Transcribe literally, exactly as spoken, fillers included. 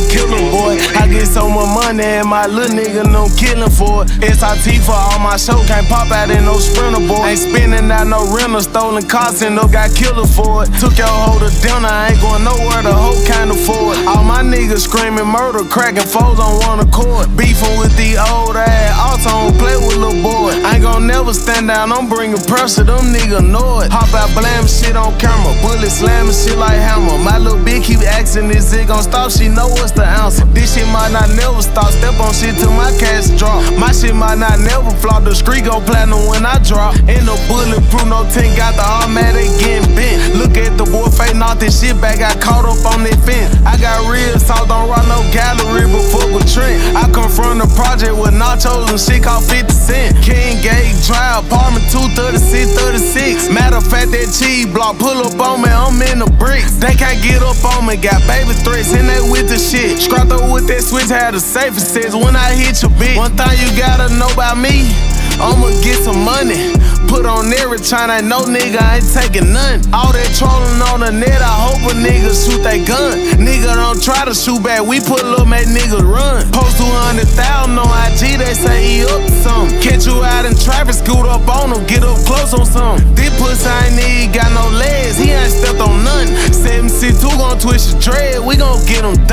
killer, boy. I get so much money and my little nigga no killing for it. S I T for all my show, can't pop out in no sprinter, boy. Ain't spending out no rental, stolen cars and no got killer for it. Took your hoe to dinner, I ain't going nowhere, the hoe can't afford. All my niggas screaming murder, cracking foes on one accord. Beefing with the old ass, also don't play with little boy. I ain't gon' never stand down, I'm bringing pressure, them niggas know it. Hop out blam shit on camera, bullet slamming shit like hammer. My little bitch keep asking, is it gon' stop? She know what's the answer. This shit might not never stop, step on shit till my cash drop. My shit might not never flop, the street go platinum when I drop. Ain't no bulletproof, no ten, got the automatic getting bent. Look at the boy face, knock this shit back, got caught up on that fence. I got real sauce, don't rock no gallery, but fuck with Trent. I come from the project with nachos and shit called fifty cent. King Gate Drive, apartment two thirty-six thirty-six. Matter of fact, that cheese block pull up on me, I'm in the bricks. They can't get up on me, got baby threats, and they with the shit. Scrapped up with that switch, had the safest sense when I hit your bitch. One thing you gotta know about me, I'ma get some money. Put on every time, ain't no nigga, I ain't taking none. All that trolling on the net, I hope a nigga shoot they gun. Nigga don't try to shoot back, we pull up, make niggas run. Post two hundred thousand on I G, they say he up to something. Catch you out in traffic, scoot up on him, get up close on something. This pussy ain't need, got no legs, he ain't stepped on nothing. seven six two gon' twist his dread, we gon' get him